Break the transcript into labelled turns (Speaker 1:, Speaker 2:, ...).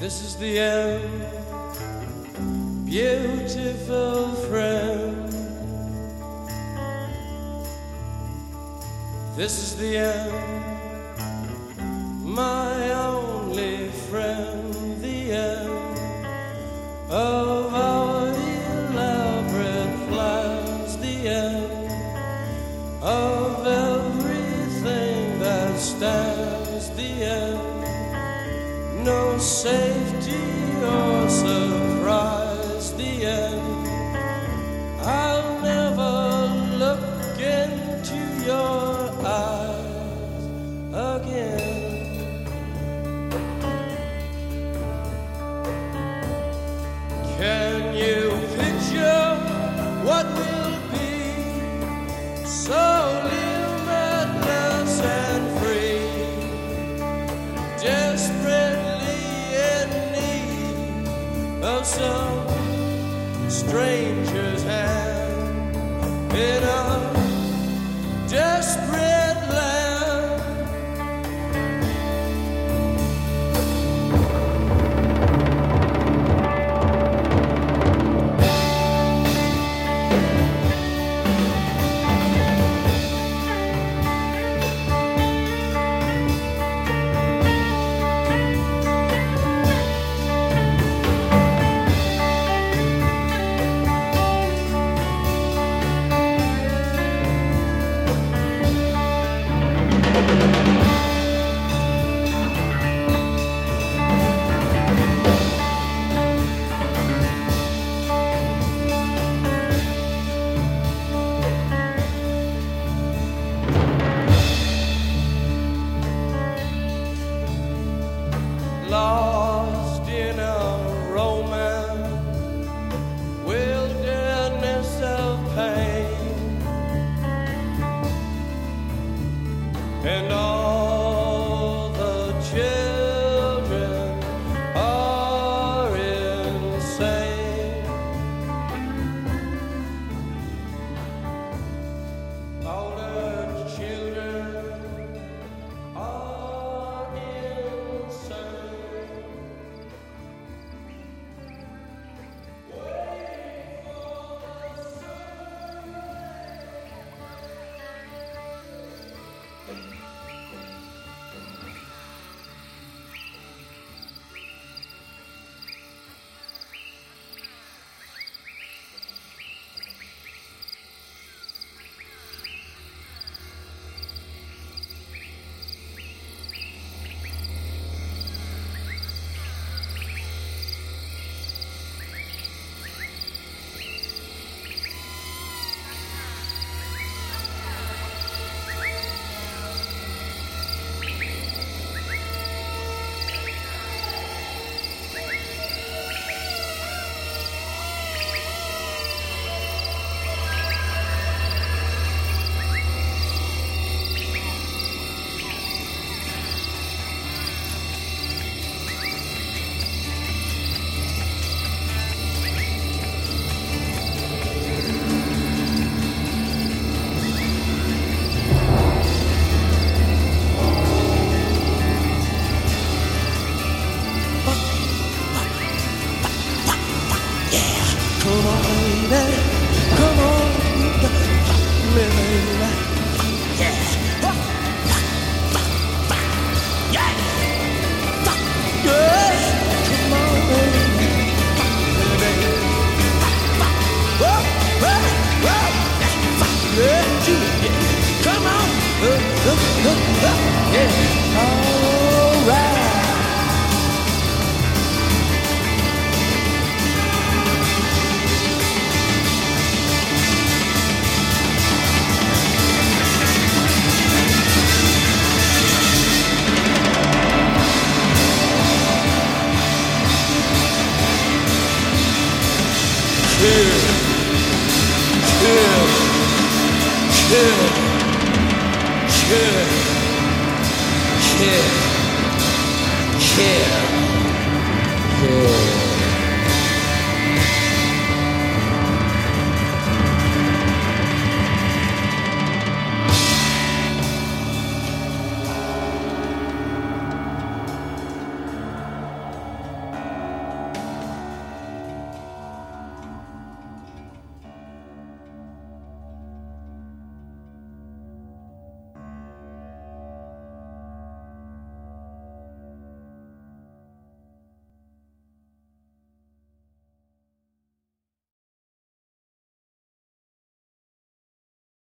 Speaker 1: This is the end, beautiful friend. This is the end, my only friend. The end of our elaborate plans. The end of everything that stands. The end. No safety or surprise, the end. I'll never look into your eyes again. Can you picture what will be? So limitless and free, desperately in need of some stranger's hand in a desperate land. Lost in a romance, wilderness of pain, and all the children are insane. All the children are insane. Come on, baby. Come on, baby. Yeah. Yeah. Yeah. Come on, baby. Whoa, whoa, whoa. Yeah. Come on. Yeah. All right. Kill, kill, kill, kill, kill.